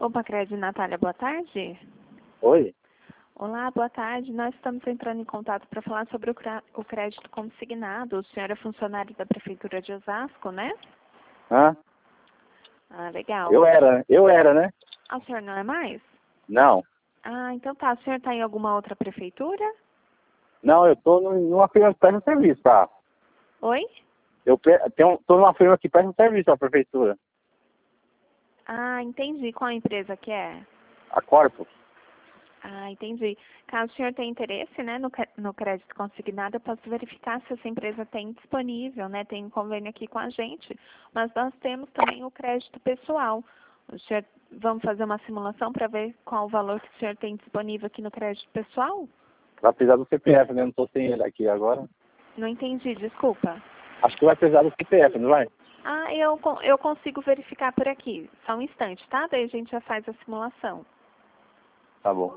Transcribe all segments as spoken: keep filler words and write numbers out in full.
Opa, Crédito Natália, boa tarde. Oi? Olá, boa tarde. Nós estamos entrando em contato para falar sobre o, cra- o crédito consignado. O senhor é funcionário da Prefeitura de Osasco, né? Hã? Ah, legal. Eu era, eu era, né? Ah, o senhor não é mais? Não. Ah, então tá. O senhor está em alguma outra prefeitura? Não, eu tô num- numa firma que presta serviço, tá? Oi? Eu pre- tenho, tô numa firma que presta serviço à prefeitura. Ah, entendi. Qual empresa que é? A Corpo. Ah, entendi. Caso o senhor tenha interesse, né, no, cre- no crédito consignado, eu posso verificar se essa empresa tem disponível, né, tem um convênio aqui com a gente, mas nós temos também o crédito pessoal. O senhor, vamos fazer uma simulação para ver qual o valor que o senhor tem disponível aqui no crédito pessoal? Vai precisar do C P F, né? Não tô sem ele aqui agora. Não entendi, desculpa. Acho que vai precisar do C P F, não vai? Ah, eu, con- eu consigo verificar por aqui. Só um instante, tá? Daí a gente já faz a simulação. Tá bom.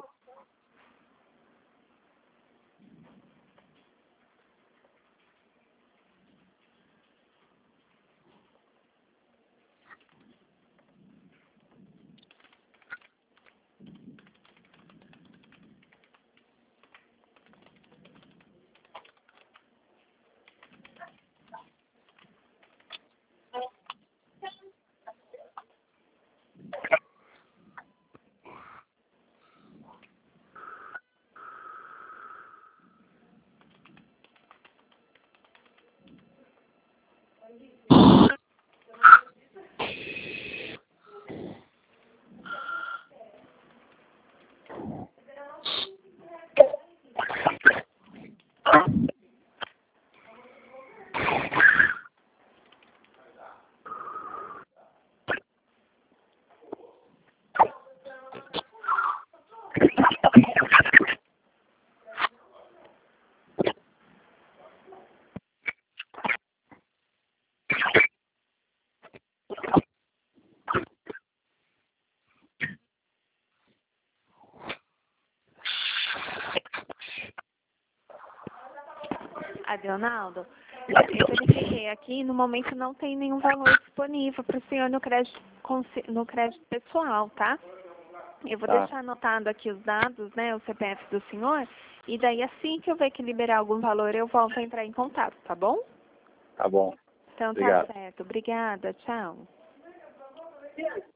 Adionaldo, eu verifiquei aqui, no momento não tem nenhum valor disponível para o senhor no crédito, consi- no crédito pessoal, tá? Eu vou Tá. deixar anotado aqui os dados, né, o C P F do senhor, e daí assim que eu ver que liberar algum valor, eu volto a entrar em contato, tá bom? Tá bom. Então tá Obrigado. certo. Obrigada, tchau.